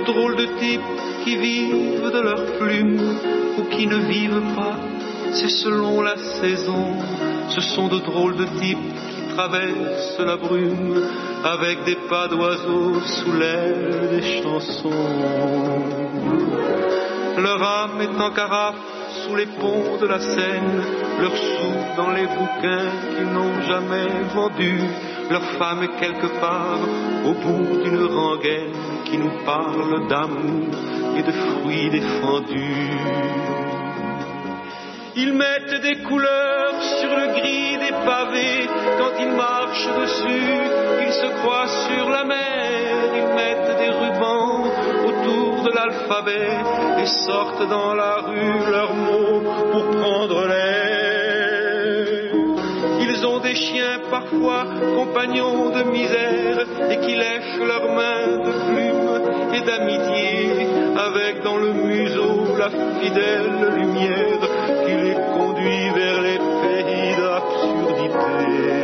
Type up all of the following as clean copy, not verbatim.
drôles de types qui vivent de leurs plumes ou qui ne vivent pas, c'est selon la saison. Ce sont de drôles de types qui traversent la brume avec des pas d'oiseaux sous l'aile des chansons. Leur âme est en carafe sous les ponts de la Seine, leur sou dans les bouquins qu'ils n'ont jamais vendus. Leur femme est quelque part au bout d'une rengaine qui nous parle d'amour et de fruits défendus. Ils mettent des couleurs sur le gris des pavés. Quand ils marchent dessus, ils se croient sur la mer. Ils mettent des rubans autour de l'alphabet et sortent dans la rue leurs mots pour prendre l'air. Ils ont des chiens parfois compagnons de misère et qui lèchent leurs mains de plumes et d'amitié, avec dans le museau la fidèle lumière qui les conduit vers les pays d'absurdité.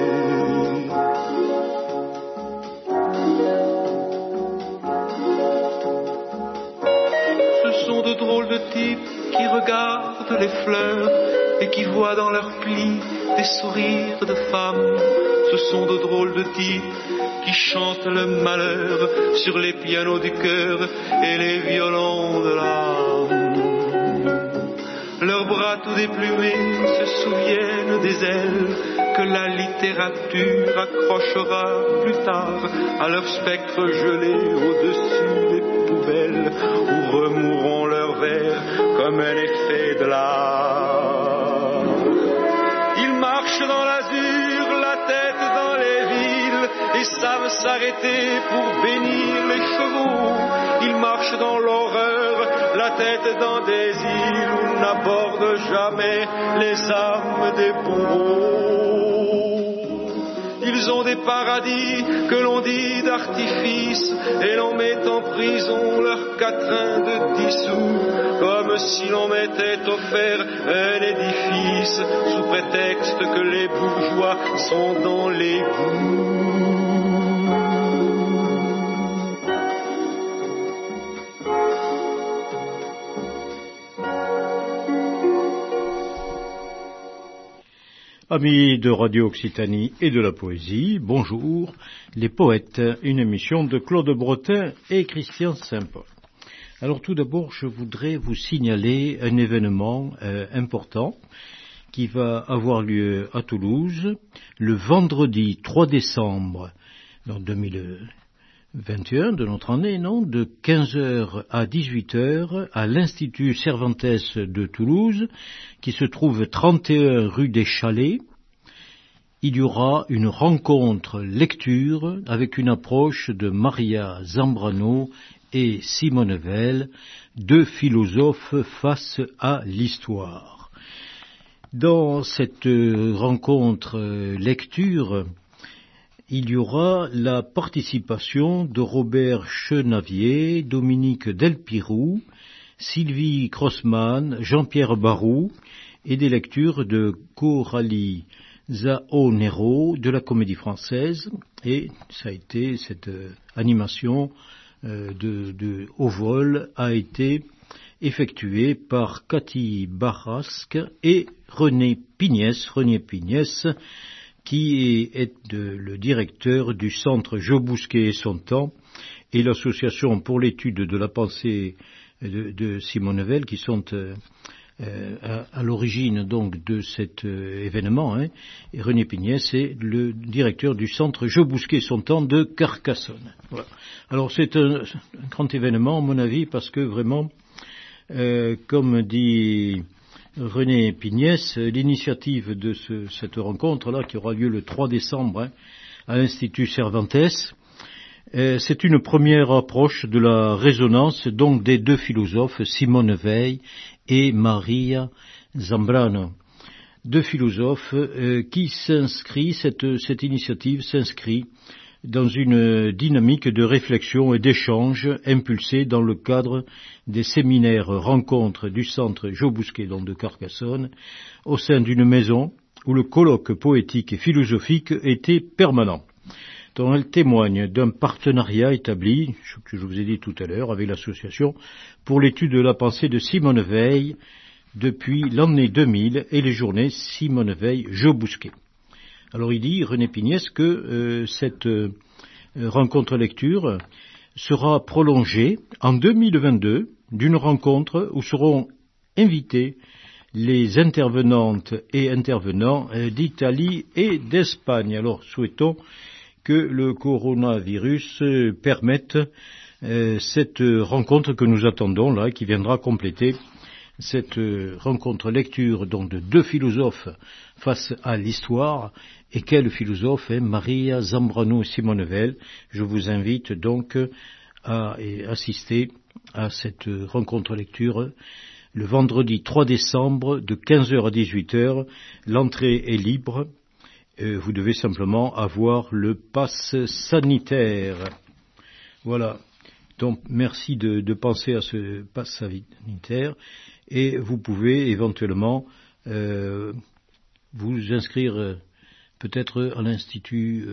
Ce sont de drôles de types qui regardent les fleurs et qui voient dans leurs plis des sourires de femmes. Ce sont de drôles de types qui chantent le malheur sur les pianos du cœur et les violons de l'âme. Leurs bras tout déplumés se souviennent des ailes que la littérature accrochera plus tard à leurs spectres gelés au-dessus des poubelles où remourront leurs vers comme un effet de l'art. Ils marchent dans l'azur, la tête dans les villes et savent s'arrêter pour bénir les chevaux. Ils marchent dans l'horreur, la tête dans des îles où n'abordent jamais les âmes des bourreaux. Ils ont des paradis que l'on dit d'artifice et l'on met en prison leurs quatrains de 10 sous, comme si l'on m'était offert un édifice sous prétexte que les bourgeois sont dans l'égout. Amis de Radio Occitanie et de la poésie, bonjour, les poètes, une émission de Claude Bretin et Christian Saint-Paul. Alors tout d'abord, je voudrais vous signaler un événement important qui va avoir lieu à Toulouse le vendredi 3 décembre 2021 de notre année, de 15h à 18h à l'Institut Cervantes de Toulouse, qui se trouve 31 rue des Chalets. Il y aura une rencontre lecture avec une approche de Maria Zambrano et Simone Veil, deux philosophes face à l'histoire. Dans cette rencontre lecture, il y aura la participation de Robert Chenavier, Dominique Delpirou, Sylvie Crossman, Jean-Pierre Barou et des lectures de Coralie Zaonero de la Comédie Française. Et ça a été cette animation au vol a été effectuée par Cathy Barrasque et René Pignès, qui est le directeur du centre Jo Bousquet et son temps et l'association pour l'étude de la pensée de Simone Veil, qui sont à l'origine donc de cet événement. Et René Pignès est le directeur du centre Jo Bousquet et son temps de Carcassonne. Voilà. Alors c'est un grand événement à mon avis, parce que vraiment, comme dit René Pignès, l'initiative de cette rencontre-là, qui aura lieu le 3 décembre à l'Institut Cervantes, c'est une première approche de la résonance donc des deux philosophes, Simone Veil et Maria Zambrano. Deux philosophes qui cette initiative s'inscrit dans une dynamique de réflexion et d'échange impulsée dans le cadre des séminaires rencontres du centre Jo Bousquet de Carcassonne, au sein d'une maison où le colloque poétique et philosophique était permanent. dont elle témoigne d'un partenariat établi, ce que je vous ai dit tout à l'heure, avec l'association pour l'étude de la pensée de Simone Veil depuis l'année 2000 et les journées Simone Veil Joe Bousquet. Alors il dit, René Pignès, que cette rencontre lecture sera prolongée en 2022 d'une rencontre où seront invités les intervenantes et intervenants d'Italie et d'Espagne. Alors souhaitons que le coronavirus permette cette rencontre que nous attendons là, qui viendra compléter cette rencontre lecture donc de deux philosophes face à l'histoire. Et quel philosophe, Maria Zambrano Simone Veil. Je vous invite donc à assister à cette rencontre lecture le vendredi 3 décembre de 15h à 18h. L'entrée est libre. Vous devez simplement avoir le pass sanitaire. Voilà. Donc merci de penser à ce pass sanitaire et vous pouvez éventuellement vous inscrire peut-être à l'Institut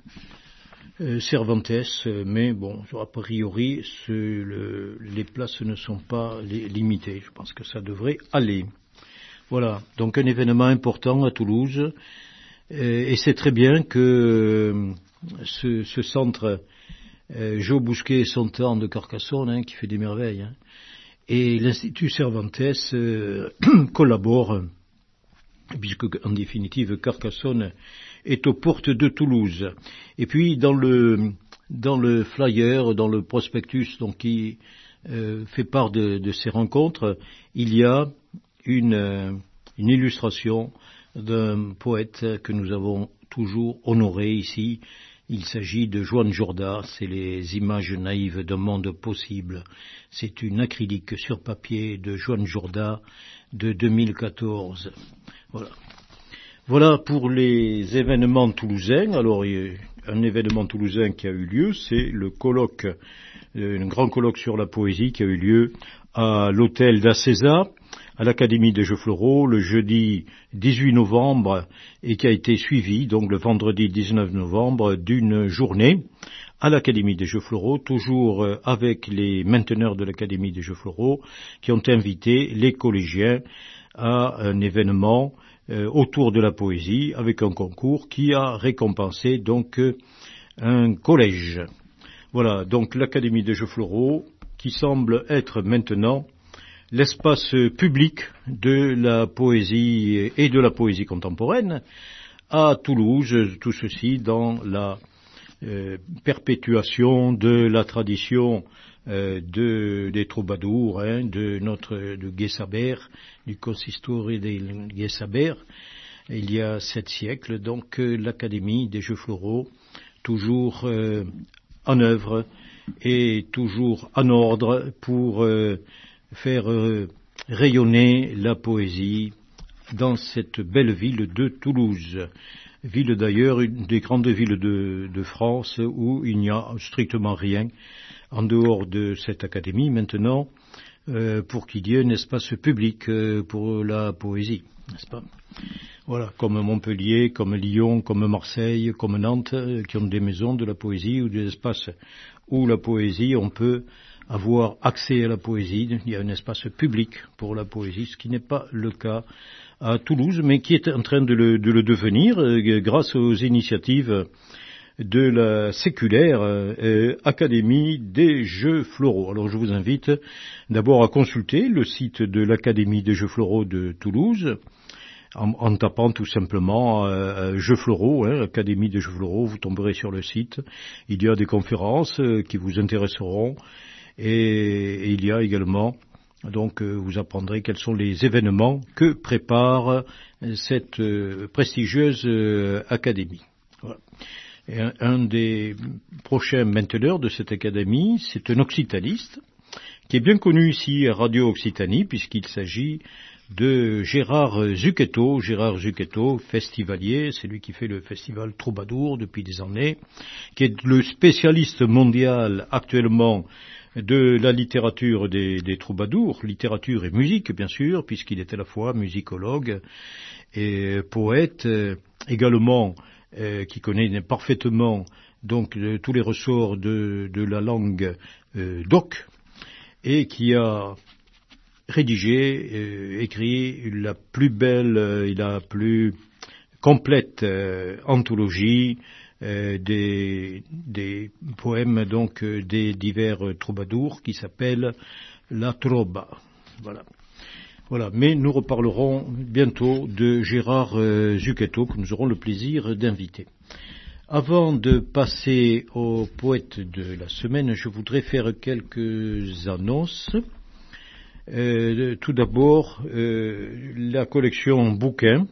Cervantes, mais bon, a priori, les places ne sont pas limitées. Je pense que ça devrait aller. Voilà, donc un événement important à Toulouse, et c'est très bien que ce centre Joe Bousquet et son temps de Carcassonne, qui fait des merveilles, et l'Institut Cervantes collabore, puisque en définitive Carcassonne est aux portes de Toulouse. Et puis dans le flyer, dans le prospectus donc qui fait part de ces rencontres, il y a une illustration d'un poète que nous avons toujours honoré ici. Il s'agit de Joan Jorda, c'est les images naïves d'un monde possible. C'est une acrylique sur papier de Joan Jorda de 2014. Voilà pour les événements toulousains. Alors, un événement toulousain qui a eu lieu, c'est le colloque, un grand colloque sur la poésie qui a eu lieu à l'hôtel d'Acésa, à l'Académie des Jeux Floraux, le jeudi 18 novembre, et qui a été suivi, donc le vendredi 19 novembre, d'une journée à l'Académie des Jeux Floraux, toujours avec les mainteneurs de l'Académie des Jeux Floraux, qui ont invité les collégiens à un événement autour de la poésie, avec un concours qui a récompensé donc un collège. Voilà, donc l'Académie des Jeux Floraux, qui semble être maintenant l'espace public de la poésie et de la poésie contemporaine à Toulouse, tout ceci dans la perpétuation de la tradition des troubadours, de Gué-Sabert, du consistoire des Gué-Sabert, il y a 7 siècles, donc l'Académie des Jeux Floraux, toujours en œuvre et toujours en ordre pour faire rayonner la poésie dans cette belle ville de Toulouse. Ville d'ailleurs, une des grandes villes de France où il n'y a strictement rien en dehors de cette académie maintenant pour qu'il y ait un espace public pour la poésie, n'est-ce pas? Voilà, comme Montpellier, comme Lyon, comme Marseille, comme Nantes, qui ont des maisons de la poésie ou des espaces où la poésie, on peut avoir accès à la poésie. Il y a un espace public pour la poésie, ce qui n'est pas le cas à Toulouse, mais qui est en train de le devenir grâce aux initiatives de la séculaire Académie des Jeux Floraux. Alors je vous invite d'abord à consulter le site de l'Académie des Jeux Floraux de Toulouse, en tapant tout simplement Jeux Floraux, Académie des Jeux Floraux, vous tomberez sur le site. Il y a des conférences qui vous intéresseront et il y a également, donc vous apprendrez quels sont les événements que prépare cette prestigieuse académie. Voilà. Et un des prochains mainteneurs de cette académie, c'est un occitaniste qui est bien connu ici à Radio Occitanie, puisqu'il s'agit de Gérard Zucchetto. Gérard Zucchetto, festivalier, c'est lui qui fait le festival Troubadour depuis des années, qui est le spécialiste mondial actuellement de la littérature des troubadours, littérature et musique bien sûr, puisqu'il est à la fois musicologue et poète, également qui connaît parfaitement donc de tous les ressorts de la langue d'oc, et qui a rédigé, écrit la plus belle et la plus complète anthologie des poèmes donc des divers troubadours qui s'appelle La Trova. Voilà. Mais nous reparlerons bientôt de Gérard Zucchetto, que nous aurons le plaisir d'inviter. Avant de passer au poète de la semaine, je voudrais faire quelques annonces. Tout d'abord, la collection bouquins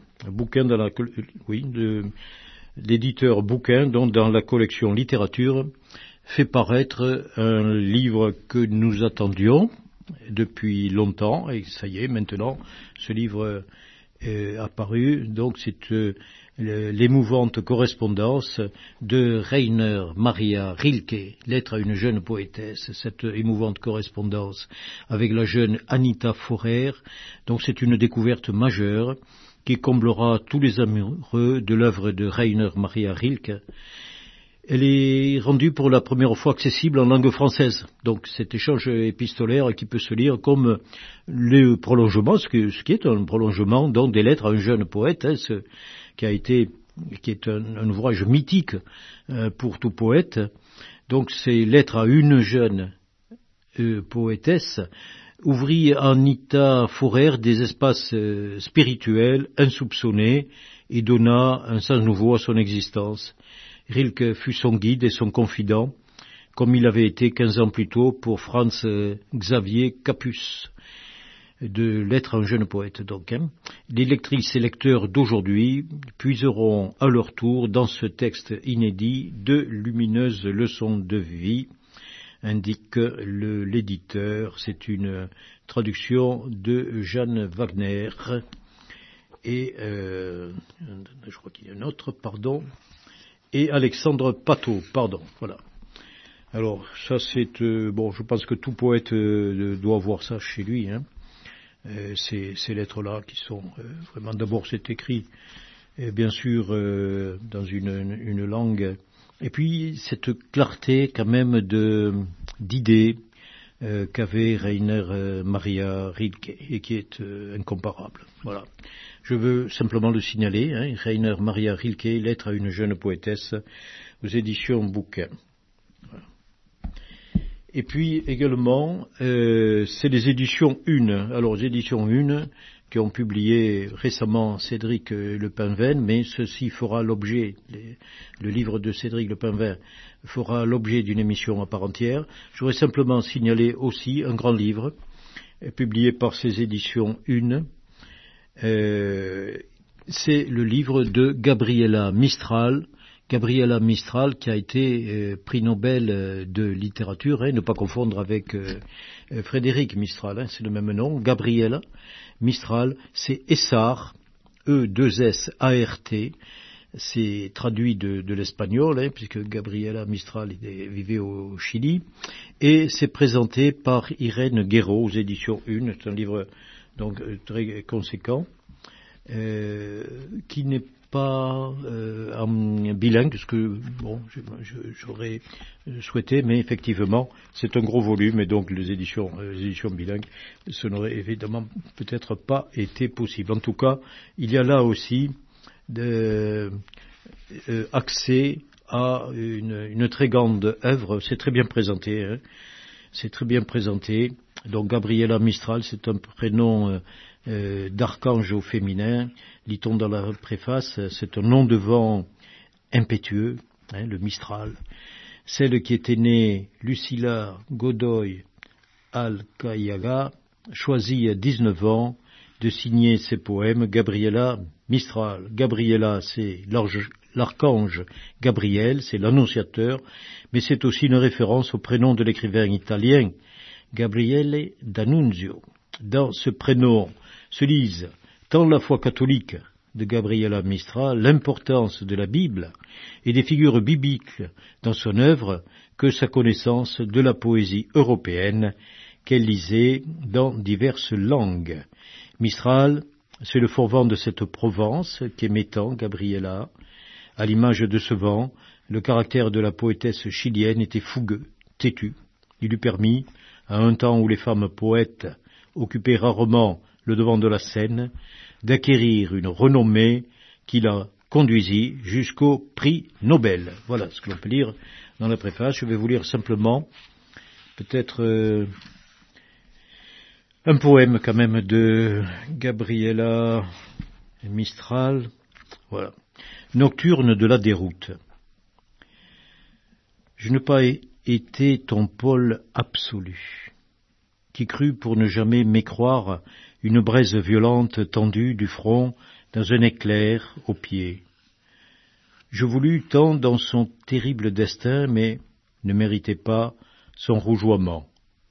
de l'éditeur Bouquin, donc dans la collection littérature, fait paraître un livre que nous attendions depuis longtemps, et ça y est, maintenant, ce livre est apparu. Donc c'est l'émouvante correspondance de Rainer Maria Rilke, Lettre à une jeune poétesse, cette émouvante correspondance avec la jeune Anita Forer. Donc c'est une découverte majeure qui comblera tous les amoureux de l'œuvre de Rainer Maria Rilke. Elle est rendue pour la première fois accessible en langue française. Donc cet échange épistolaire qui peut se lire comme le prolongement, ce qui est un prolongement donc des lettres à un jeune poète, qui est un ouvrage mythique pour tout poète. Donc ces lettres à une jeune poétesse ouvrit à Anita Forer des espaces spirituels insoupçonnés et donna un sens nouveau à son existence. Rilke fut son guide et son confident, comme il avait été 15 ans plus tôt pour Franz Xavier Capus, de Lettres à un jeune poète donc. Les lectrices et lecteurs d'aujourd'hui puiseront à leur tour dans ce texte inédit de lumineuses leçons de vie, indique l'éditeur. C'est une traduction de Jeanne Wagner et je crois qu'il y a un autre, et Alexandre Pateau, voilà. Alors ça c'est je pense que tout poète doit avoir ça chez lui, ces lettres-là qui sont vraiment, d'abord c'est écrit bien sûr dans une langue, et puis cette clarté quand même d'idées qu'avait Rainer Maria Rilke et qui est incomparable. Voilà. Je veux simplement le signaler, Rainer Maria Rilke, Lettre à une jeune poétesse, aux éditions Bouquin. Voilà. Et puis également, c'est les éditions Une. Alors les éditions Une qui ont publié récemment Cédric Lepinven, mais ceci fera l'objet, le livre de Cédric Lepinven fera l'objet d'une émission à part entière. Je voudrais simplement signaler aussi un grand livre publié par ces éditions Une. C'est le livre de Gabriela Mistral qui a été prix Nobel de littérature, ne pas confondre avec Frédéric Mistral, c'est le même nom. Gabriela Mistral, c'est Essart, E2SART, c'est traduit de l'espagnol, puisque Gabriela Mistral vivait au Chili, et c'est présenté par Irène Guéraud aux éditions Une. C'est un livre donc très conséquent, qui n'est pas bilingue, ce que j'aurais souhaité, mais effectivement c'est un gros volume, et donc les éditions bilingues, ce n'aurait évidemment peut-être pas été possible. En tout cas, il y a là aussi accès à une très grande œuvre. C'est très bien présenté, Donc Gabriela Mistral, c'est un prénom d'archange au féminin. Lit-on dans la préface, c'est un nom de vent impétueux, le Mistral. Celle qui était née Lucilla Godoy Alcayaga choisit à 19 ans de signer ses poèmes Gabriela Mistral. Gabriela, c'est l'archange Gabriel, c'est l'annonciateur, mais c'est aussi une référence au prénom de l'écrivain italien Gabriele D'Annunzio. Dans ce prénom se lisent tant la foi catholique de Gabriela Mistral, l'importance de la Bible et des figures bibliques dans son œuvre, que sa connaissance de la poésie européenne qu'elle lisait dans diverses langues. Mistral, c'est le fort vent de cette Provence qu'aimait tant Gabriela. À l'image de ce vent, Le caractère de la poétesse chilienne était fougueux, têtu. Il lui permit, à un temps où les femmes poètes occupaient rarement le devant de la scène, d'acquérir une renommée qui la conduisit jusqu'au prix Nobel. Voilà ce que l'on peut lire dans la préface. Je vais vous lire simplement peut-être un poème quand même de Gabriela Mistral. Voilà. Nocturne de la déroute. Je n'ai pas été ton pôle absolu, qui crut pour ne jamais mécroire une braise violente tendue du front dans un éclair aux pieds. Je voulus tant dans son terrible destin, mais ne méritais pas son rougeoiement.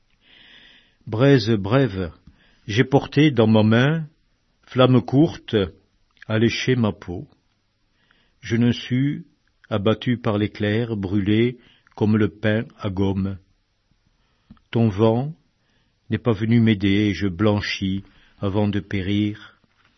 Braise brève, j'ai porté dans ma main, flamme courte, à lécher ma peau. Je ne sus, abattu par l'éclair, brûler comme le pain à gomme. Ton vent n'est pas venu m'aider et je blanchis avant de périr.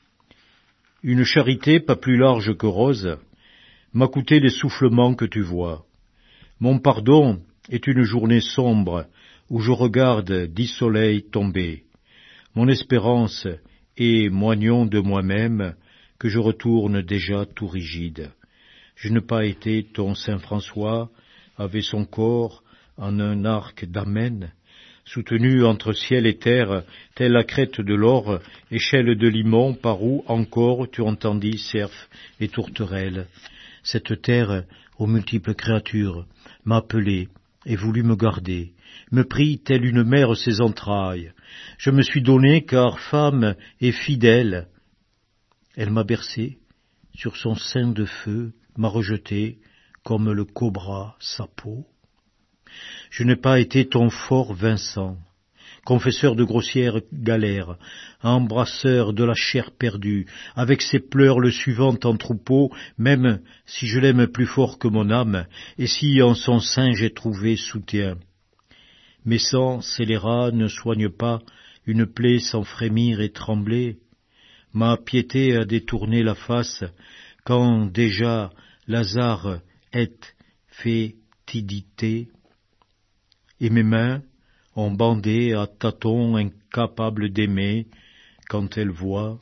Une charité pas plus large que rose m'a coûté les soufflements que tu vois. Mon pardon est une journée sombre où je regarde 10 soleils tomber. Mon espérance est moignon de moi-même que je retourne déjà tout rigide. Je n'ai pas été ton Saint François, avec son corps en un arc d'amen, soutenu entre ciel et terre, telle la crête de l'or, échelle de limon, par où encore tu entendis cerfs et tourterelles. Cette terre, aux multiples créatures, m'a appelé et voulut me garder, me prit telle une mère ses entrailles. Je me suis donné car femme et fidèle. Elle m'a bercé, sur son sein de feu, m'a rejeté, comme le cobra sa peau. Je n'ai pas été ton fort Vincent, confesseur de grossières galères, embrasseur de la chair perdue, avec ses pleurs le suivant en troupeau, même si je l'aime plus fort que mon âme, et si en son sein j'ai trouvé soutien. Mes sangs scélérats ne soignent pas une plaie sans frémir et trembler. Ma piété a détourné la face, quand déjà Lazare est fétidité, et mes mains ont bandé à tâtons incapables d'aimer quand elles voient,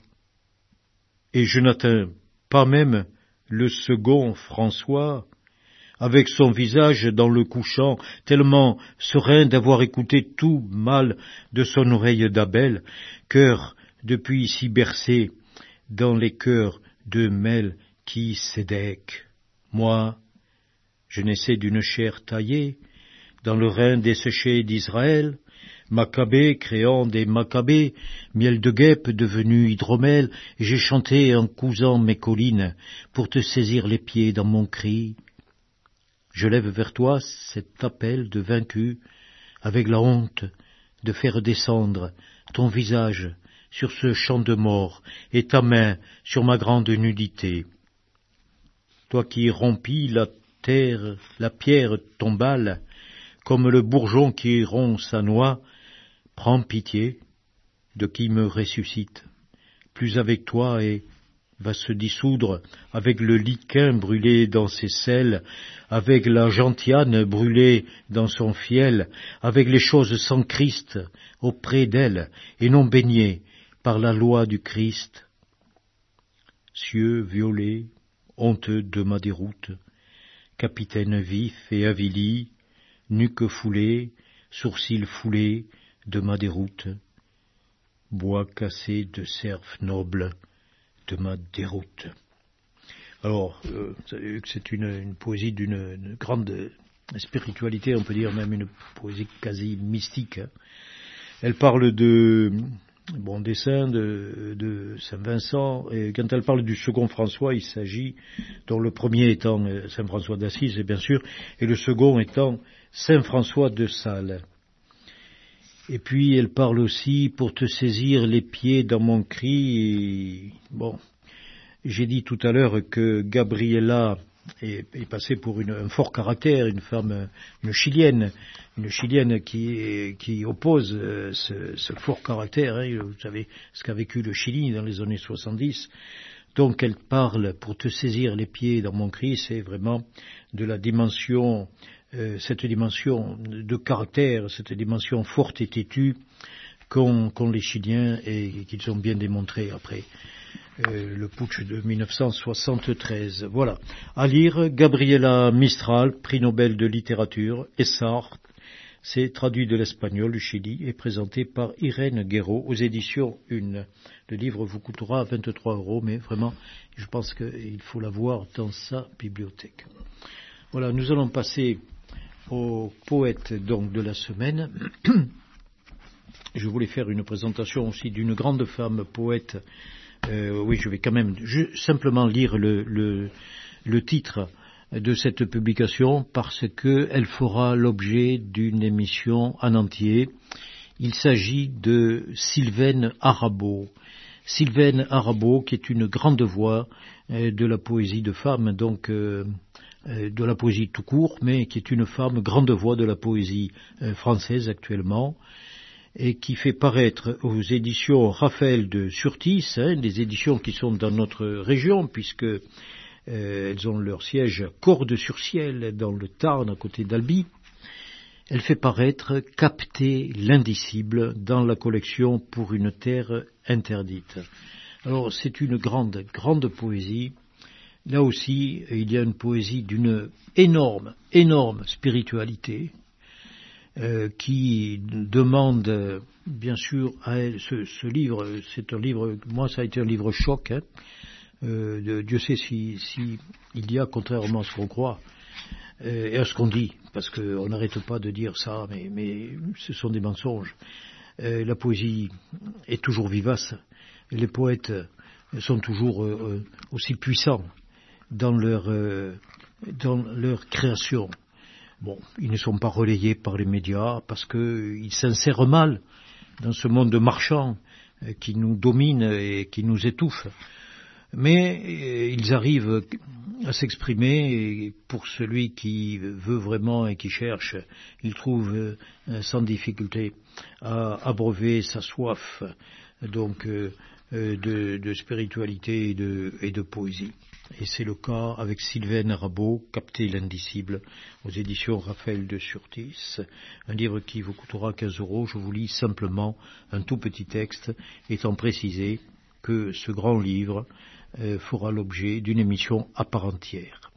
et je n'atteins pas même le second François, avec son visage dans le couchant, tellement serein d'avoir écouté tout mal de son oreille d'Abel, cœur depuis si bercé dans les cœurs de Melchisédek. Moi, je naissais d'une chair taillée, dans le rein desséché d'Israël, Maccabée créant des Maccabées, miel de guêpe devenu hydromel, et j'ai chanté en cousant mes collines, pour te saisir les pieds dans mon cri. Je lève vers toi cet appel de vaincu, avec la honte de faire descendre ton visage sur ce champ de mort, et ta main sur ma grande nudité. Toi qui rompis la terre, la pierre tombale, comme le bourgeon qui rompt sa noix, prends pitié de qui me ressuscite. Plus avec toi et va se dissoudre avec le liquin brûlé dans ses sels, avec la gentiane brûlée dans son fiel, avec les choses sans Christ auprès d'elle, et non baignées par la loi du Christ. Cieux violés, honteux de ma déroute, capitaine vif et avili, nuque foulée, sourcils foulés de ma déroute, bois cassé de cerfs nobles de ma déroute. Alors, vous savez que c'est une poésie d'une grande spiritualité, on peut dire même une poésie quasi mystique. Elle parle des saints, de Saint-Vincent, et quand elle parle du second François, il s'agit, dont le premier étant Saint François d'Assise, bien sûr, et le second étant Saint François de Sales. Et puis elle parle aussi pour te saisir les pieds dans mon cri. Et, bon, j'ai dit tout à l'heure que Gabriela est passée pour un fort caractère, une femme, une chilienne qui oppose ce fort caractère. Hein, vous savez ce qu'a vécu le Chili dans les années 70. Donc elle parle, pour te saisir les pieds dans mon cri, c'est vraiment de la dimension, cette dimension de caractère, cette dimension forte et têtue qu'ont les Chiliens et qu'ils ont bien démontré après le putsch de 1973. Voilà. À lire, Gabriela Mistral, prix Nobel de littérature, Essart. C'est traduit de l'espagnol du Chili et présenté par Irène Guéraud aux éditions Une. Le livre vous coûtera 23 €, mais vraiment, je pense qu'il faut l'avoir dans sa bibliothèque. Voilà, nous allons passer au poète donc de la semaine. Je voulais faire une présentation aussi d'une grande femme poète. Oui, je vais quand même simplement lire le titre de cette publication parce qu'elle fera l'objet d'une émission en entier. Il s'agit de Sylvaine Arabeau. Sylvaine Arabeau, qui est une grande voix de la poésie de femme, donc de la poésie tout court, mais qui est une femme grande voix de la poésie française actuellement, et qui fait paraître aux éditions Raphaël de Surtis, des éditions qui sont dans notre région, puisque elles ont leur siège à Cordes-sur-Ciel, dans le Tarn, à côté d'Albi. Elle fait paraître Capter l'indicible dans la collection Pour une terre interdite. Alors, c'est une grande, grande poésie. Là aussi, il y a une poésie d'une énorme, énorme spiritualité qui demande, bien sûr, à elle, ce livre, c'est un livre, moi ça a été un livre choc, Dieu sait si il y a, contrairement à ce qu'on croit, et à ce qu'on dit, parce qu'on n'arrête pas de dire ça, mais ce sont des mensonges. La poésie est toujours vivace, les poètes sont toujours aussi puissants dans leur création. Bon, ils ne sont pas relayés par les médias parce qu'ils s'insèrent mal dans ce monde marchand qui nous domine et qui nous étouffe. Mais ils arrivent à s'exprimer et pour celui qui veut vraiment et qui cherche, il trouve sans difficulté à abreuver sa soif donc de spiritualité et de poésie. Et c'est le cas avec Sylvaine Arabeau, Capter l'indicible, aux éditions Raphaël de Surtis, un livre qui vous coûtera 15 €. Je vous lis simplement un tout petit texte, étant précisé que ce grand livre fera l'objet d'une émission à part entière.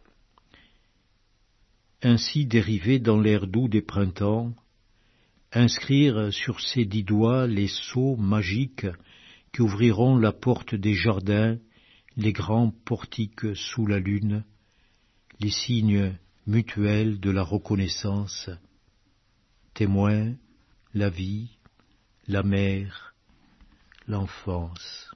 Ainsi dérivé dans l'air doux des printemps, inscrire sur ses 10 doigts les sceaux magiques qui ouvriront la porte des jardins, les grands portiques sous la lune, les signes mutuels de la reconnaissance, témoins, la vie, la mer, l'enfance.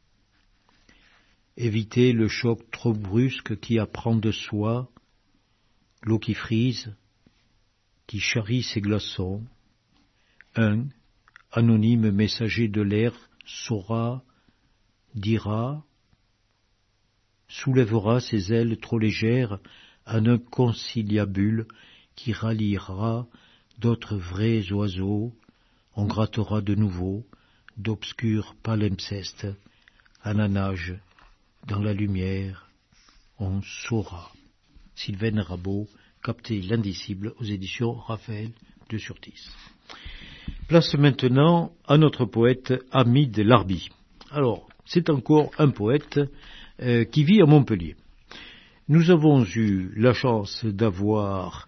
Éviter le choc trop brusque qui apprend de soi, l'eau qui frise, qui charrie ses glaçons. Un, anonyme messager de l'air, saura, dira, soulèvera ses ailes trop légères à un conciliabule qui ralliera d'autres vrais oiseaux, on grattera de nouveau d'obscurs palimpsestes, à la nage, dans la lumière, on saura. Sylvaine Arabeau, Capter l'indicible aux éditions Raphaël de Surtis. Place maintenant à notre poète Hamid Larbi. Alors, c'est encore un poète qui vit à Montpellier. Nous avons eu la chance d'avoir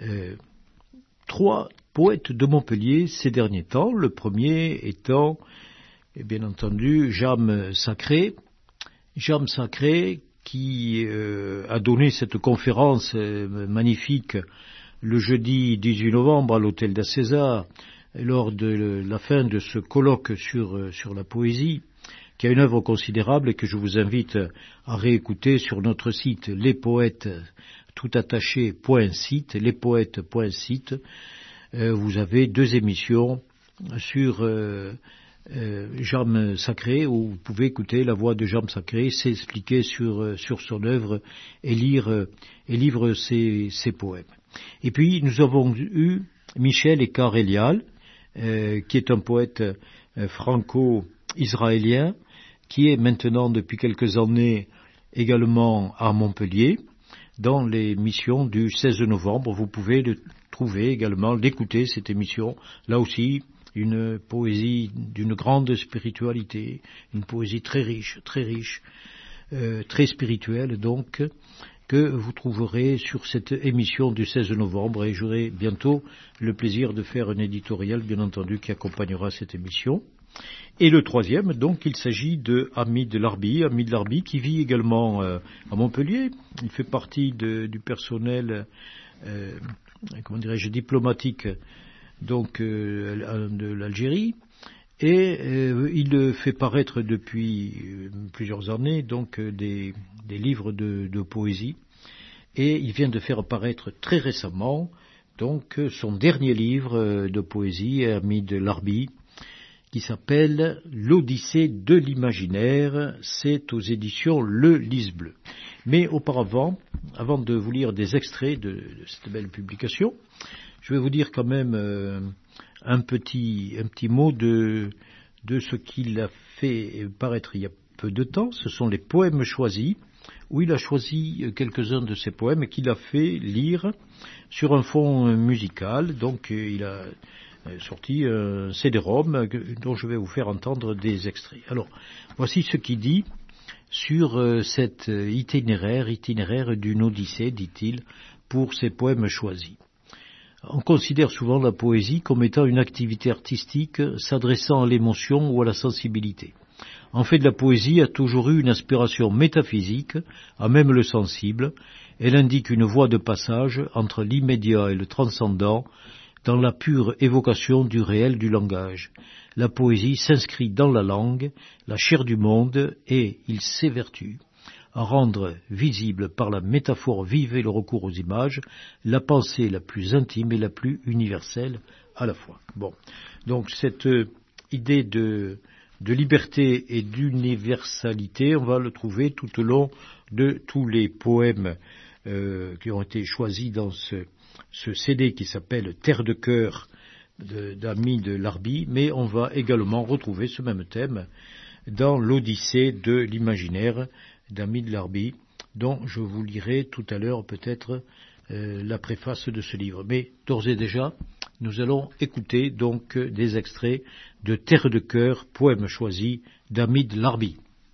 3 poètes de Montpellier ces derniers temps. Le premier étant, bien entendu, Jam Sacré. Jam Sacré qui a donné cette conférence magnifique le jeudi 18 novembre à l'hôtel d'Acésar lors de la fin de ce colloque sur la poésie, qui a une œuvre considérable et que je vous invite à réécouter sur notre site lespoètes toutattaché.site, lespoètes.site. Vous avez 2 émissions sur Jam Sacré, où vous pouvez écouter la voix de Jam Sacré, s'expliquer sur son œuvre et lire ses poèmes. Et puis nous avons eu Michel Ekar-Elial, qui est un poète franco-israélien, qui est maintenant depuis quelques années également à Montpellier, dans l'émission du 16 novembre. Vous pouvez le trouver également, l'écouter, cette émission. Là aussi, une poésie d'une grande spiritualité, une poésie très riche, très spirituelle donc, que vous trouverez sur cette émission du 16 novembre, et j'aurai bientôt le plaisir de faire un éditorial, bien entendu, qui accompagnera cette émission. Et le troisième, donc, il s'agit de Hamid Larbi, qui vit également à Montpellier. Il fait partie du personnel, diplomatique, donc, de l'Algérie. Et il fait paraître depuis plusieurs années donc des livres de poésie, et il vient de faire apparaître très récemment donc son dernier livre de poésie, Hamid Larbi, qui s'appelle L'Odyssée de l'imaginaire. C'est aux éditions Le Lys Bleu. Mais auparavant, avant de vous lire des extraits de cette belle publication, je vais vous dire quand même un petit mot de ce qu'il a fait paraître il y a peu de temps. Ce sont les poèmes choisis, où il a choisi quelques-uns de ses poèmes et qu'il a fait lire sur un fond musical. Donc il a sorti un CD-ROM dont je vais vous faire entendre des extraits. Alors, voici ce qu'il dit sur cet itinéraire d'une odyssée, dit-il, pour ses poèmes choisis. On considère souvent la poésie comme étant une activité artistique s'adressant à l'émotion ou à la sensibilité. En fait, la poésie a toujours eu une aspiration métaphysique, à même le sensible. Elle indique une voie de passage entre l'immédiat et le transcendant, dans la pure évocation du réel du langage. La poésie s'inscrit dans la langue, la chair du monde, et il s'évertue à rendre visible par la métaphore vive et le recours aux images la pensée la plus intime et la plus universelle à la fois. Bon, donc cette idée de liberté et d'universalité, on va le trouver tout au long de tous les poèmes qui ont été choisis dans ce CD qui s'appelle Terre de cœur d'Hamid Larbi, mais on va également retrouver ce même thème dans l'Odyssée de l'imaginaire d'Hamid Larbi, dont je vous lirai tout à l'heure peut-être la préface de ce livre. Mais d'ores et déjà, nous allons écouter donc des extraits de Terre de cœur, poème choisi d'Hamid Larbi.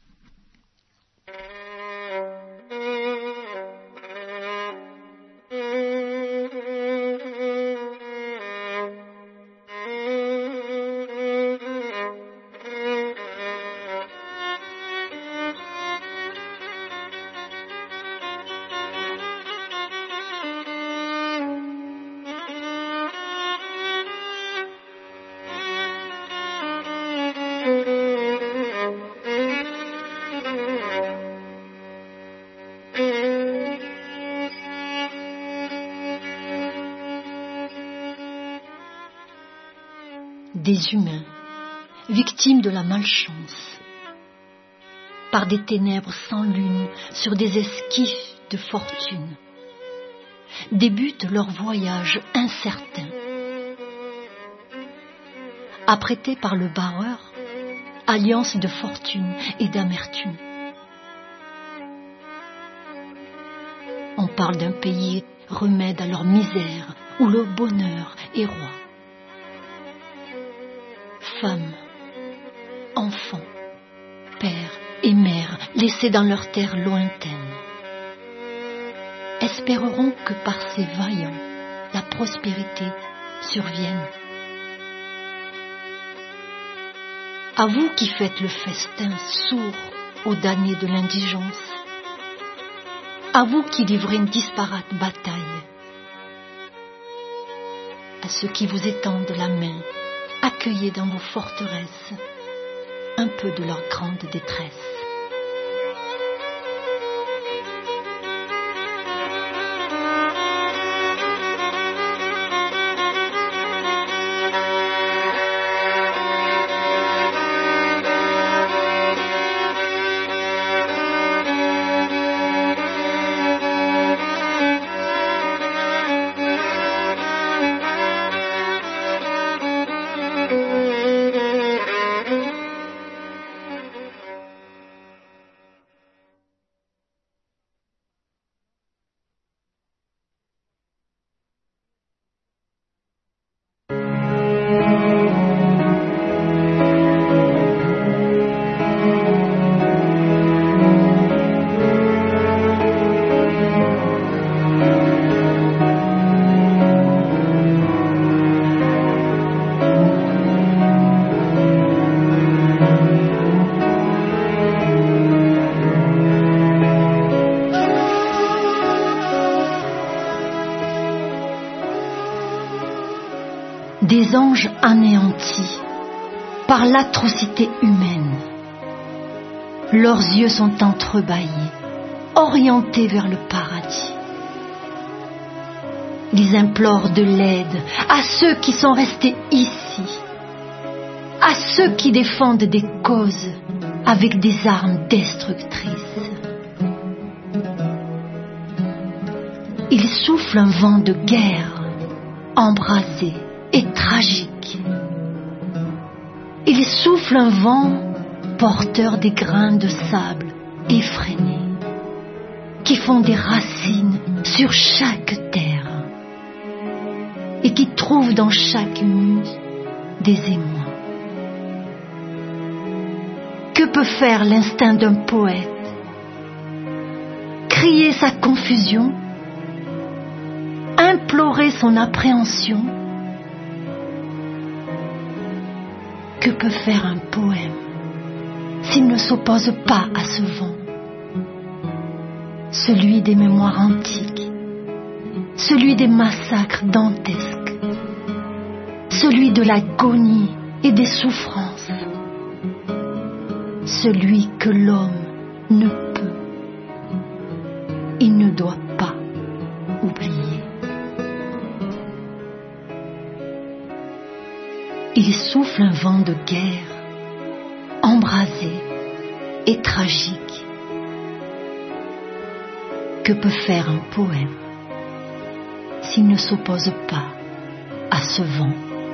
Des humains, victimes de la malchance, par des ténèbres sans lune, sur des esquifs de fortune, débutent leur voyage incertain. Apprêtés par le barreur, alliance de fortune et d'amertume. On parle d'un pays remède à leur misère, où le bonheur est roi. Femmes, enfants, pères et mères laissés dans leur terre lointaine, espéreront que par ces vaillants, la prospérité survienne. À vous qui faites le festin sourd aux damnés de l'indigence, à vous qui livrez une disparate bataille, à ceux qui vous étendent la main, accueillez dans vos forteresses un peu de leur grande détresse. des anges anéantis par l'atrocité humaine. Leurs yeux sont entrebâillés, orientés vers le paradis. Ils implorent de l'aide à ceux qui sont restés ici, à ceux qui défendent des causes avec des armes destructrices. Ils soufflent un vent de guerre, embrasé et tragique. Ils soufflent un vent porteur des grains de sable effrénés, qui font des racines sur chaque terre et qui trouvent dans chaque muse des émois. Que peut faire l'instinct d'un poète? Crier sa confusion? Implorer son appréhension? Que peut faire un poème s'il ne s'oppose pas à ce vent? Celui des mémoires antiques, celui des massacres dantesques, celui de l'agonie et des souffrances, celui que l'homme ne peut, il ne doit pas oublier. Il souffle un vent de guerre, embrasé et tragique. Que peut faire un poème s'il ne s'oppose pas à ce vent?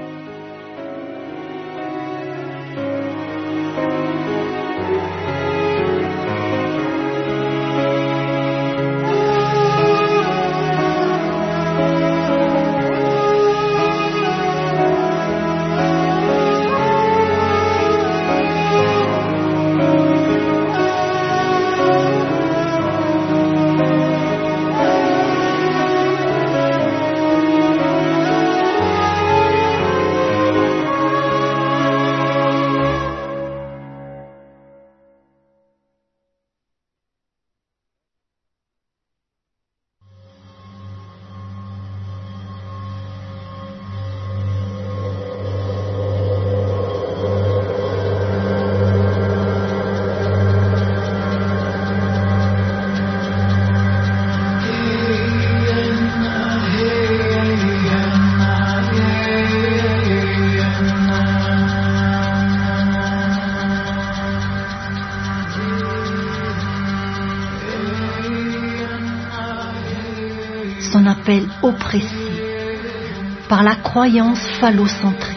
Son appel oppressé par la croyance phallocentrique.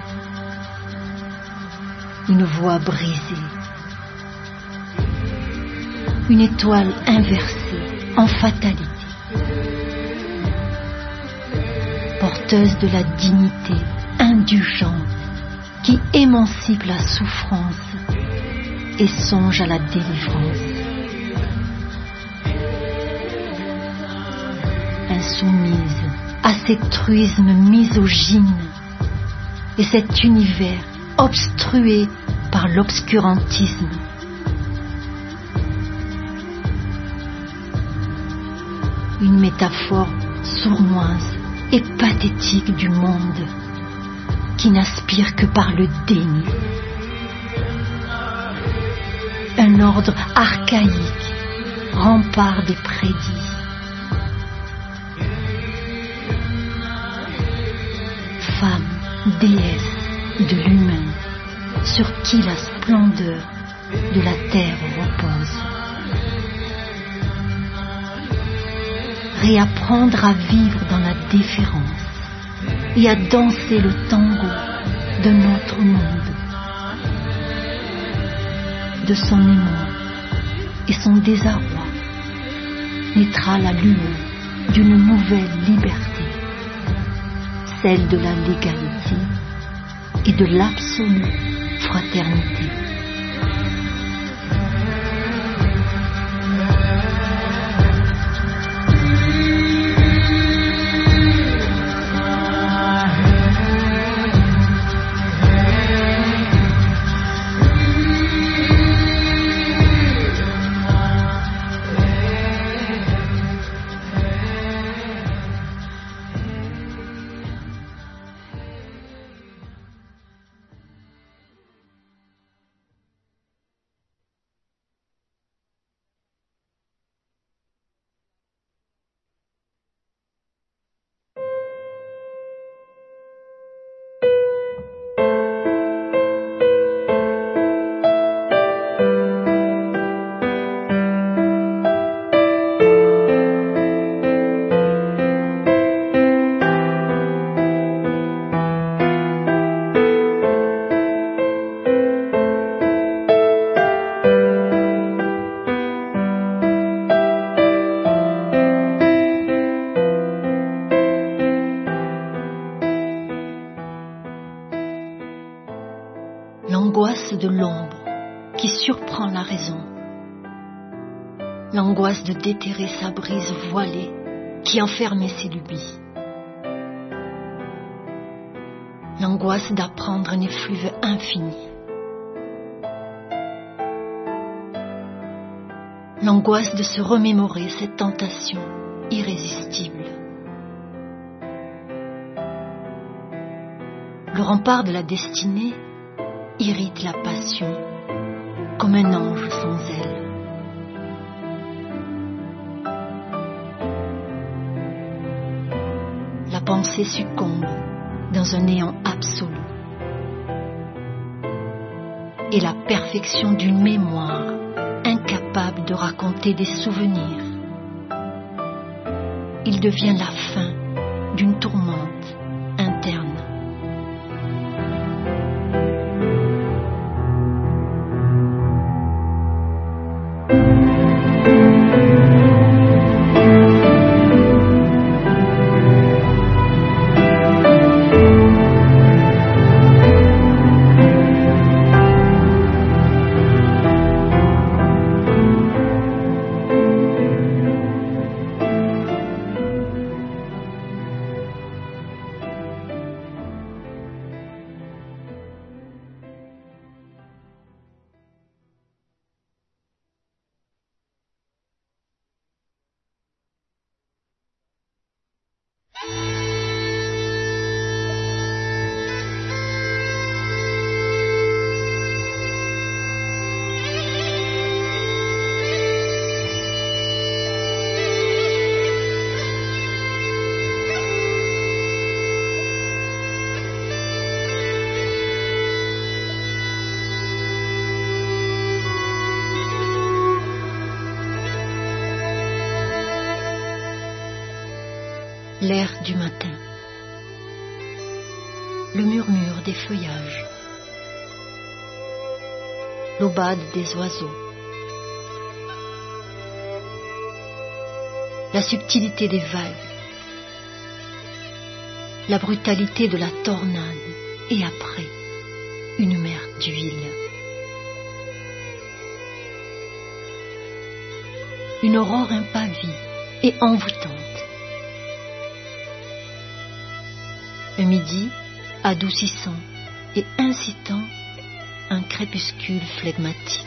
Une voix brisée, une étoile inversée en fatalité, porteuse de la dignité indulgente qui émancipe la souffrance et songe à la délivrance. Insoumise à ces truismes misogynes et cet univers obstrué par l'obscurantisme. Une métaphore sournoise et pathétique du monde qui n'aspire que par le déni. Un ordre archaïque, rempart des prédits. Femme, déesse de l'humain, sur qui la splendeur de la terre repose. Réapprendre à vivre dans la déférence et à danser le tango de notre monde, de son émoi et son désarroi, naîtra la lueur d'une nouvelle liberté, celle de la légalité et de l'absolue fraternité. l'angoisse de l'ombre qui surprend la raison, l'angoisse de déterrer sa brise voilée qui enfermait ses lubies, l'angoisse d'apprendre un effluve infini, l'angoisse de se remémorer cette tentation irrésistible. Le rempart de la destinée irrite la passion comme un ange sans ailes. La pensée succombe dans un néant absolu. Et la perfection d'une mémoire incapable de raconter des souvenirs. Il devient la fin d'une tourmente interne. L'air du matin, le murmure des feuillages, l'aubade des oiseaux, la subtilité des vagues, la brutalité de la tornade et après, une mer d'huile. Une aurore impavie et envoûtante. Un midi adoucissant et incitant un crépuscule flegmatique.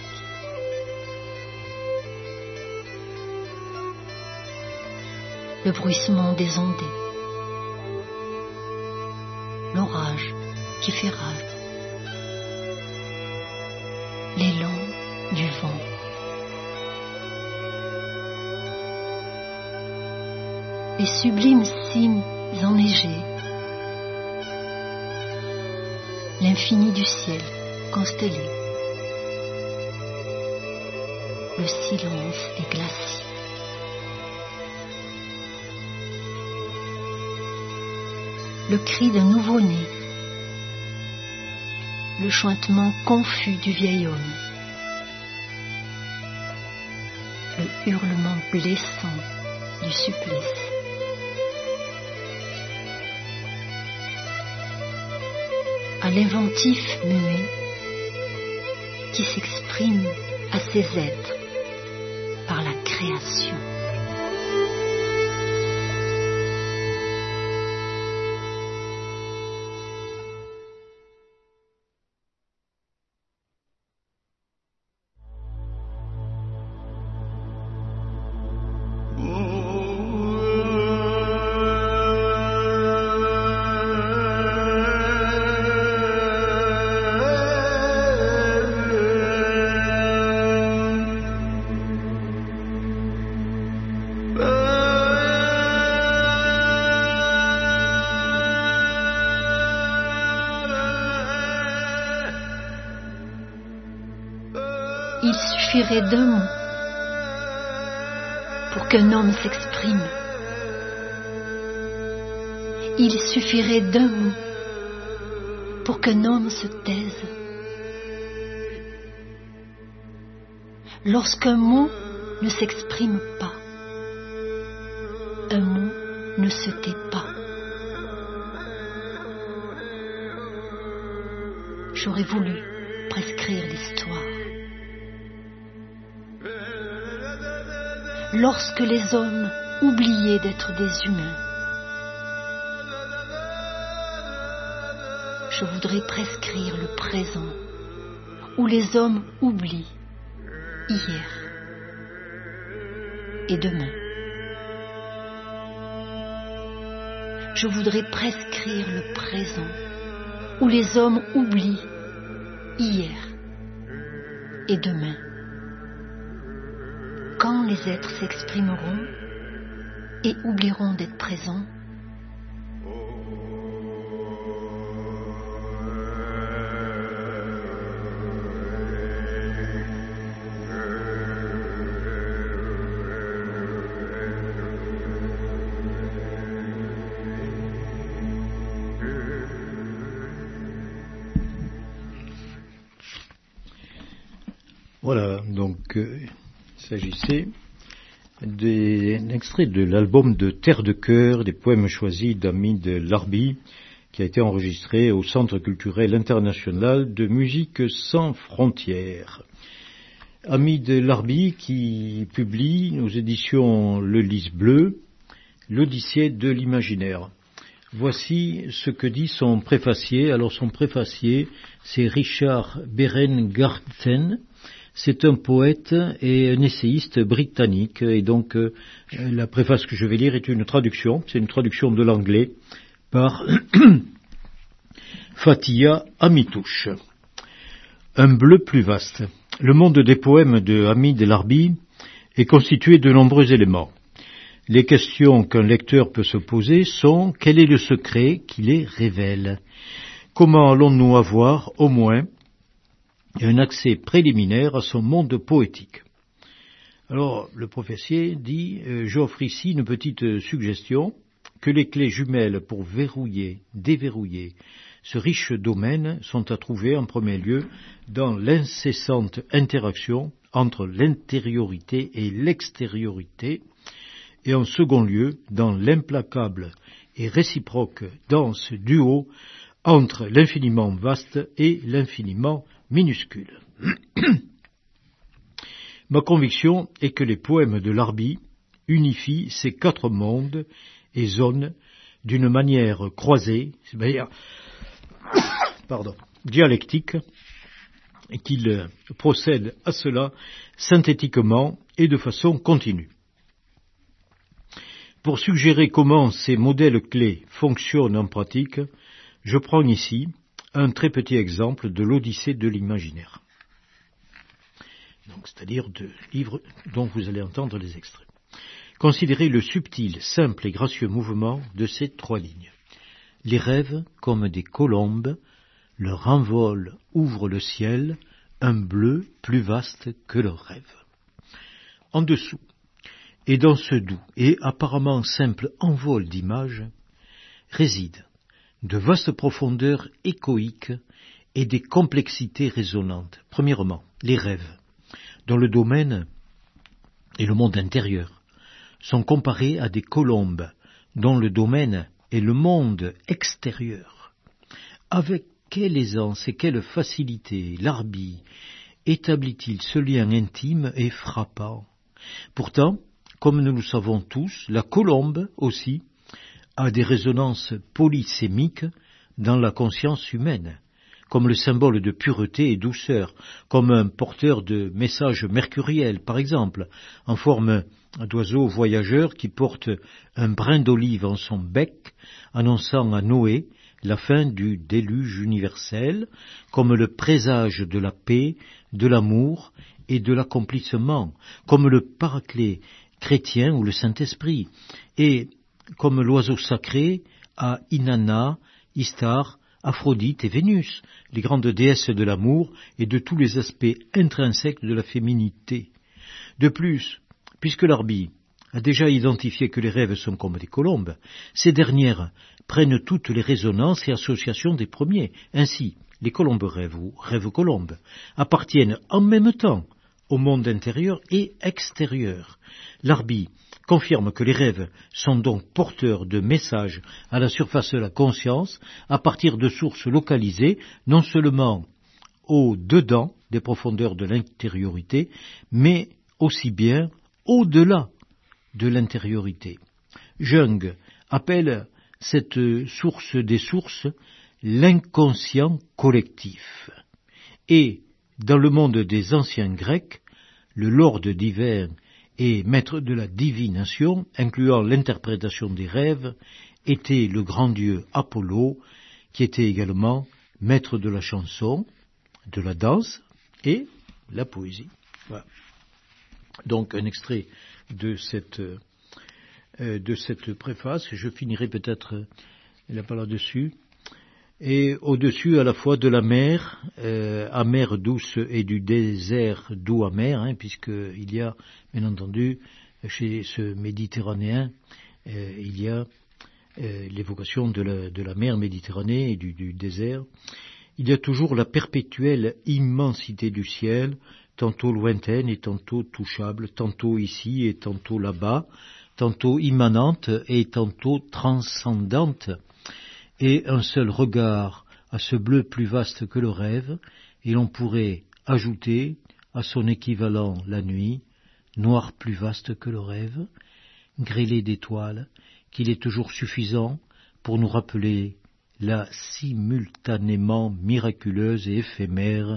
Le bruissement des ondées. L'orage qui fait rage. L'élan du vent. Les sublimes cimes enneigées. L'infini du ciel constellé, le silence des glaciers. Le cri d'un nouveau-né, le chuintement confus du vieil homme, le hurlement blessant du supplice. À l'inventif muet qui s'exprime à ses êtres par la création. Il suffirait d'un mot pour qu'un homme s'exprime. Il suffirait d'un mot pour qu'un homme se taise. Lorsqu'un mot ne s'exprime pas, un mot ne se tait pas. J'aurais voulu prescrire l'histoire. Lorsque les hommes oubliaient d'être des humains, je voudrais prescrire le présent, où les hommes oublient hier et demain. Je voudrais prescrire le présent, où les hommes oublient hier et demain. Quand les êtres s'exprimeront et oublieront d'être présents, voilà, donc il s'agissait d'un extrait de l'album de Terre de Cœur, des poèmes choisis d'Hamid Larbi, qui a été enregistré au Centre culturel international de musique sans frontières. Hamid Larbi qui publie aux éditions Le Lys Bleu, l'Odyssée de l'imaginaire. Voici ce que dit son préfacier. Alors son préfacier, c'est Richard Berengarten. C'est un poète et un essayiste britannique, et donc la préface que je vais lire est une traduction, c'est une traduction de l'anglais par Fatia Amitouche. Un bleu plus vaste. Le monde des poèmes de Hamid Larbi est constitué de nombreux éléments. Les questions qu'un lecteur peut se poser sont: quel est le secret qui les révèle? Comment allons-nous avoir, au moins, un accès préliminaire à son monde poétique? Alors, le professeur dit, j'offre ici une petite suggestion, que les clés jumelles pour verrouiller, déverrouiller ce riche domaine sont à trouver en premier lieu dans l'incessante interaction entre l'intériorité et l'extériorité, et en second lieu dans l'implacable et réciproque danse duo entre l'infiniment vaste et l'infiniment minuscule. Ma conviction est que les poèmes de Larbi unifient ces quatre mondes et zones d'une manière croisée, c'est-à-dire dialectique, et qu'ils procèdent à cela synthétiquement et de façon continue. Pour suggérer comment ces modèles clés fonctionnent en pratique, je prends ici un très petit exemple de l'Odyssée de l'imaginaire, c'est-à-dire de livres dont vous allez entendre les extraits. Considérez le subtil, simple et gracieux mouvement de ces trois lignes. Les rêves, comme des colombes, leur envol ouvre le ciel, un bleu plus vaste que leurs rêves. En dessous, et dans ce doux et apparemment simple envol d'images, résident de vastes profondeurs échoïques et des complexités résonantes. Premièrement, les rêves, dont le domaine et le monde intérieur sont comparés à des colombes, dont le domaine est le monde extérieur. Avec quelle aisance et quelle facilité Larbi établit-il ce lien intime et frappant? Pourtant, comme nous le savons tous, la colombe aussi a des résonances polysémiques dans la conscience humaine, comme le symbole de pureté et douceur, comme un porteur de messages mercuriels, par exemple, en forme d'oiseau voyageur qui porte un brin d'olive en son bec, annonçant à Noé la fin du déluge universel, comme le présage de la paix, de l'amour et de l'accomplissement, comme le paraclet chrétien ou le Saint-Esprit, et comme l'oiseau sacré à Inanna, Istar, Aphrodite et Vénus, les grandes déesses de l'amour et de tous les aspects intrinsèques de la féminité. De plus, puisque Larbi a déjà identifié que les rêves sont comme des colombes, ces dernières prennent toutes les résonances et associations des premiers. Ainsi, les colombes-rêves ou rêves-colombes appartiennent en même temps au monde intérieur et extérieur. Larbi confirme que les rêves sont donc porteurs de messages à la surface de la conscience à partir de sources localisées non seulement au-dedans des profondeurs de l'intériorité, mais aussi bien au-delà de l'intériorité. Jung appelle cette source des sources l'inconscient collectif. Et dans le monde des anciens Grecs, le Lord divin et maître de la divination, incluant l'interprétation des rêves, était le grand dieu Apollo, qui était également maître de la chanson, de la danse et la poésie. Voilà. Donc un extrait de cette préface, je finirai peut-être là-bas là-dessus, et au-dessus à la fois de la mer, amère douce, et du désert doux amer, puisqu'il y a, bien entendu, chez ce Méditerranéen, il y a l'évocation de la mer Méditerranée et du désert. Il y a toujours la perpétuelle immensité du ciel, tantôt lointaine et tantôt touchable, tantôt ici et tantôt là-bas, tantôt immanente et tantôt transcendante, et un seul regard à ce bleu plus vaste que le rêve, et l'on pourrait ajouter à son équivalent la nuit, noir plus vaste que le rêve, grêlé d'étoiles, qu'il est toujours suffisant pour nous rappeler la simultanément miraculeuse et éphémère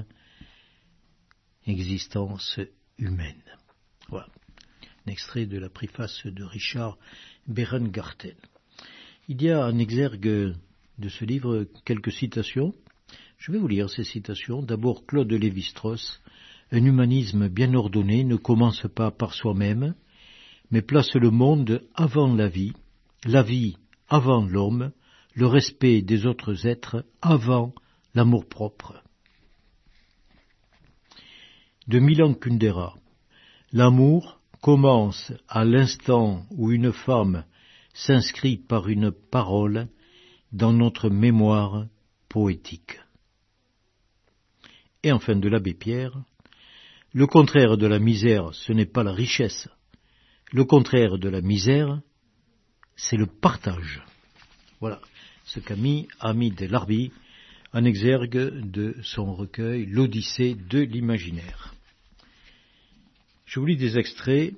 existence humaine. Voilà, un extrait de la préface de Richard Berengarten. Il y a en exergue de ce livre quelques citations. Je vais vous lire ces citations. D'abord, Claude Lévi-Strauss. Un humanisme bien ordonné ne commence pas par soi-même, mais place le monde avant la vie avant l'homme, le respect des autres êtres avant l'amour-propre. De Milan Kundera. L'amour commence à l'instant où une femme s'inscrit par une parole dans notre mémoire poétique. Et enfin de l'abbé Pierre. Le contraire de la misère, ce n'est pas la richesse. Le contraire de la misère, c'est le partage. Voilà ce qu'a mis Hamid El-Arbi en exergue de son recueil L'Odyssée de l'imaginaire. Je vous lis des extraits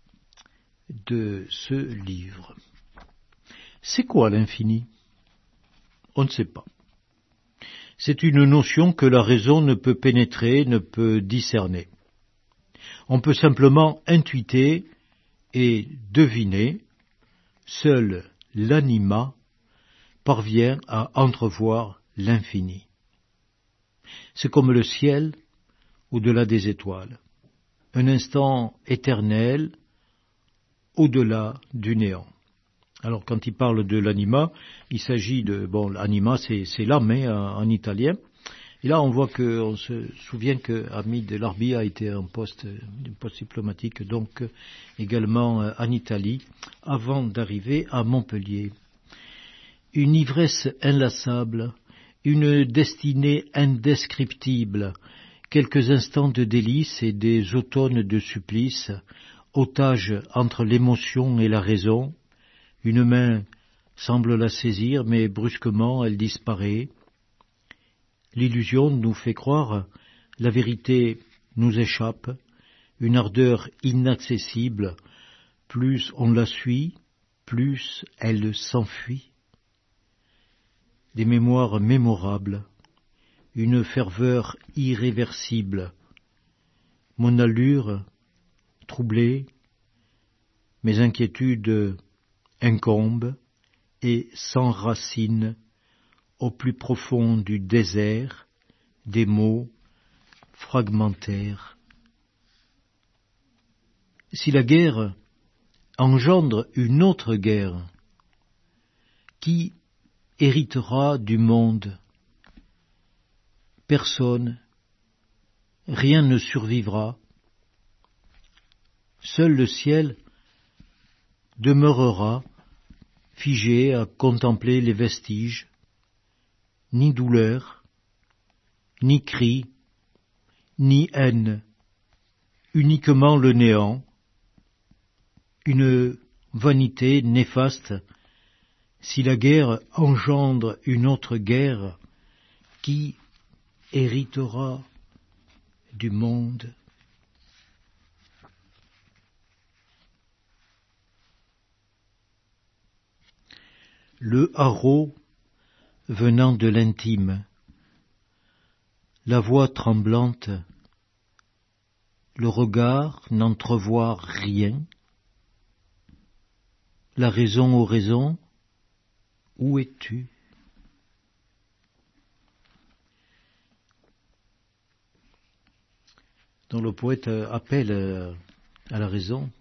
de ce livre. C'est quoi l'infini ? On ne sait pas. C'est une notion que la raison ne peut pénétrer, ne peut discerner. On peut simplement intuiter et deviner. Seul l'anima parvient à entrevoir l'infini. C'est comme le ciel au-delà des étoiles, un instant éternel au-delà du néant. Alors quand il parle de l'anima, il s'agit de... l'anima c'est l'âme en italien. Et là on se souvient que Hamid El-Arbi a été un poste diplomatique, donc également en Italie, avant d'arriver à Montpellier. Une ivresse inlassable, une destinée indescriptible, quelques instants de délices et des automnes de supplice, otage entre l'émotion et la raison. Une main semble la saisir, mais brusquement elle disparaît. L'illusion nous fait croire, la vérité nous échappe, une ardeur inaccessible, plus on la suit, plus elle s'enfuit. Des mémoires mémorables, une ferveur irréversible, mon allure troublée, mes inquiétudes incombent et s'enracinent au plus profond du désert des mots fragmentaires. Si la guerre engendre une autre guerre, qui héritera du monde? Personne, rien ne survivra. Seul le ciel demeurera figé à contempler les vestiges, ni douleur, ni cri, ni haine, uniquement le néant, une vanité néfaste. Si la guerre engendre une autre guerre, qui héritera du monde. Le haro venant de l'intime, la voix tremblante, le regard n'entrevoit rien, la raison aux raisons, où es-tu? Dont le poète appelle à la raison,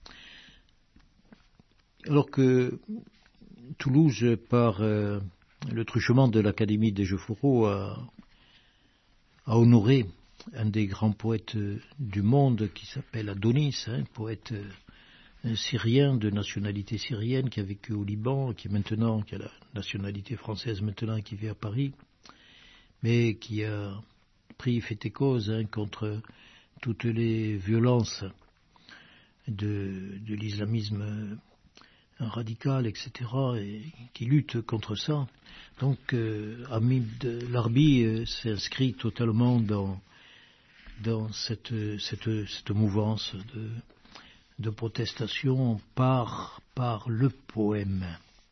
alors que Toulouse, par le truchement de l'Académie des Jeux Fourreaux, a honoré un des grands poètes du monde qui s'appelle Adonis, poète syrien de nationalité syrienne qui a vécu au Liban, qui a la nationalité française maintenant, qui vit à Paris, mais qui a fait et cause contre toutes les violences de l'islamisme radical, etc., et qui lutte contre ça. Donc, Hamid Larbi s'inscrit totalement dans cette mouvance de protestation par le poème.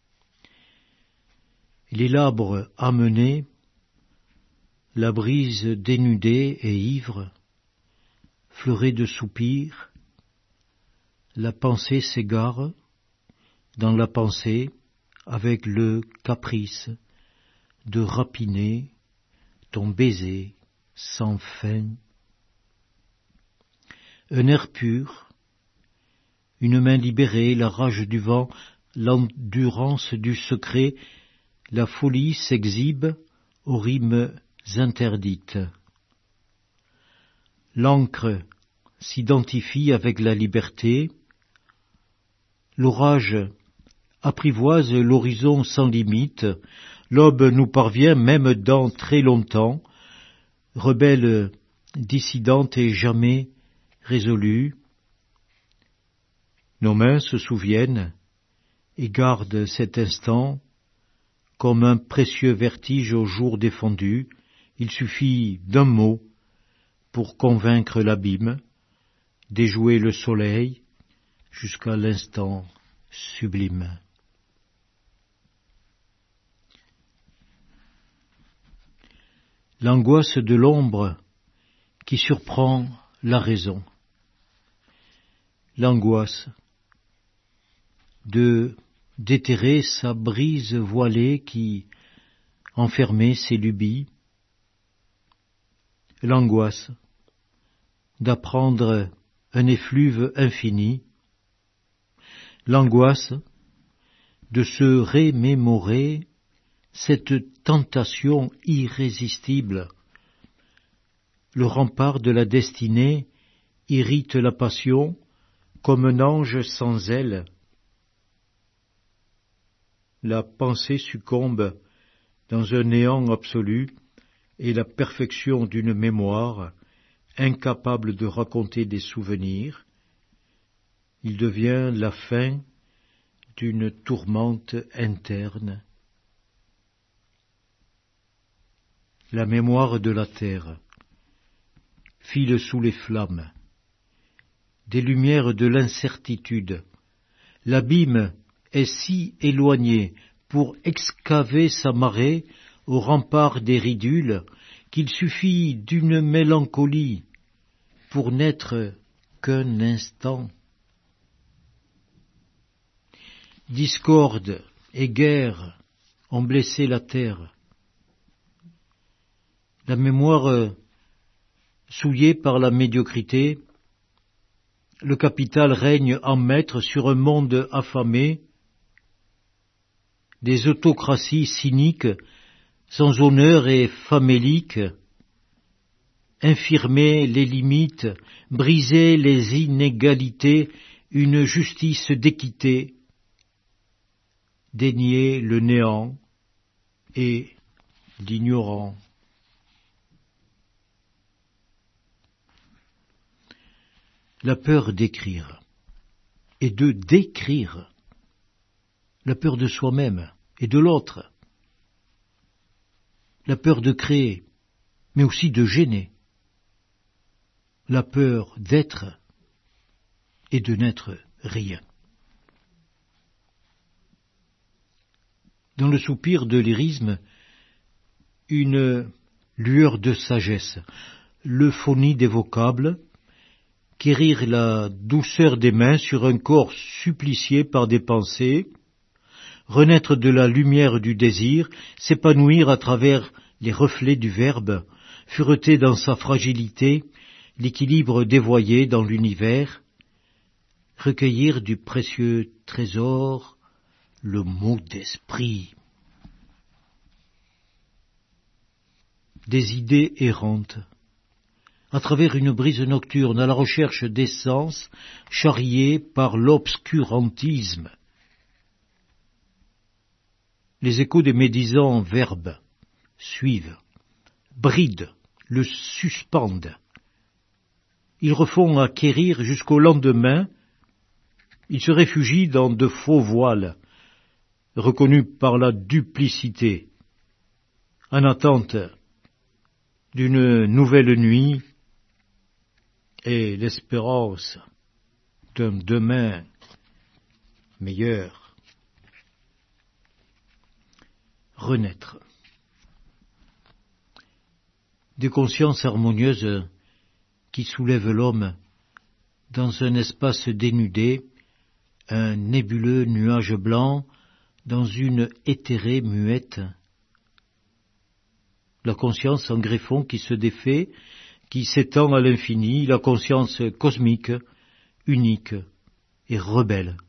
Les labres amenés, la brise dénudée et ivre, fleurée de soupirs, la pensée s'égare dans la pensée avec le caprice de rapiner ton baiser sans fin. Un air pur, une main libérée, la rage du vent, l'endurance du secret, la folie s'exhibe aux rimes interdites. L'encre s'identifie avec la liberté, l'orage apprivoise l'horizon sans limite, l'aube nous parvient même dans très longtemps, rebelle dissidente et jamais résolue. Nos mains se souviennent et gardent cet instant comme un précieux vertige au jour défendu. Il suffit d'un mot pour convaincre l'abîme, déjouer le soleil jusqu'à l'instant sublime. L'angoisse de l'ombre qui surprend la raison. L'angoisse de déterrer sa brise voilée qui enfermait ses lubies. L'angoisse d'apprendre un effluve infini. L'angoisse de se remémorer cette tentation irrésistible. Le rempart de la destinée irrite la passion comme un ange sans ailes. La pensée succombe dans un néant absolu et la perfection d'une mémoire, incapable de raconter des souvenirs. Il devient la fin d'une tourmente interne. La mémoire de la terre file sous les flammes, des lumières de l'incertitude. L'abîme est si éloigné pour excaver sa marée au rempart des ridules qu'il suffit d'une mélancolie pour n'être qu'un instant. Discorde et guerre ont blessé la terre. La mémoire souillée par la médiocrité, le capital règne en maître sur un monde affamé, des autocraties cyniques, sans honneur et faméliques, infirmer les limites, briser les inégalités, une justice d'équité, dénier le néant et l'ignorant. La peur d'écrire et de décrire, la peur de soi-même et de l'autre, la peur de créer, mais aussi de gêner. La peur d'être et de n'être rien. Dans le soupir de lyrisme, une lueur de sagesse, l'euphonie des vocables, quérir la douceur des mains sur un corps supplicié par des pensées, renaître de la lumière du désir, s'épanouir à travers les reflets du verbe, fureter dans sa fragilité, l'équilibre dévoyé dans l'univers, recueillir du précieux trésor le mot d'esprit. Des idées errantes, à travers une brise nocturne, à la recherche d'essence, charriées par l'obscurantisme. Les échos des médisants verbes suivent, brident, le suspendent. Ils refont acquérir jusqu'au lendemain, ils se réfugient dans de faux voiles, reconnus par la duplicité, en attente d'une nouvelle nuit et l'espérance d'un demain meilleur. Renaître. Des consciences harmonieuses qui soulèvent l'homme dans un espace dénudé, un nébuleux nuage blanc, dans une éthérée muette. La conscience en greffon qui se défait, qui s'étend à l'infini, la conscience cosmique, unique et rebelle.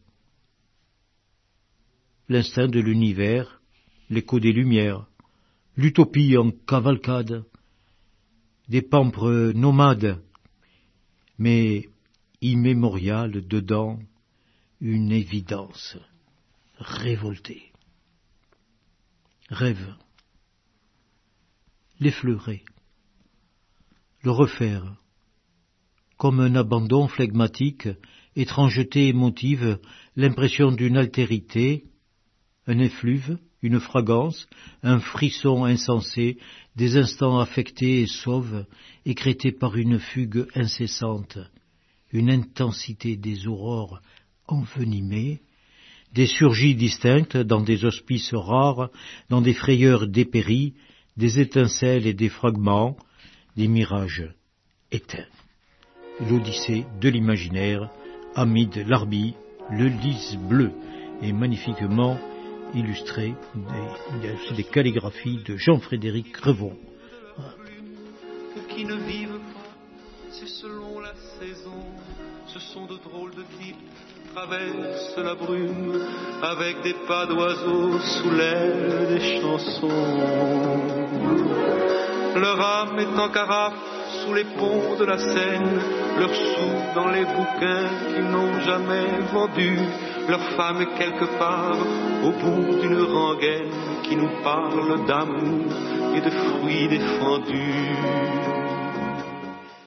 L'instinct de l'univers, l'écho des lumières, l'utopie en cavalcade, des pampres nomades, mais immémoriale dedans, une évidence révoltée. Rêve. L'effleurer. Le refaire. Comme un abandon flegmatique, étrangeté émotive, l'impression d'une altérité, un effluve, une fragance, un frisson insensé, des instants affectés et sauves, écrétés par une fugue incessante, une intensité des aurores envenimées, des surgies distinctes dans des hospices rares, dans des frayeurs dépéries, des étincelles et des fragments, des mirages éteints. L'Odyssée de l'imaginaire, Hamid Larbi, le lys bleu, est magnifiquement illustré des calligraphies de Jean-Frédéric Revon. Qui ne vivent pas, c'est selon la saison. Ce sont de drôles de types traversent la brume avec des pas d'oiseaux sous l'aile des chansons. Leur âme est en carafe sous les ponts de la Seine, leur sou dans les bouquins qu'ils n'ont jamais vendus. Leur femme est quelque part au bout d'une rengaine qui nous parle d'amour et de fruits défendus.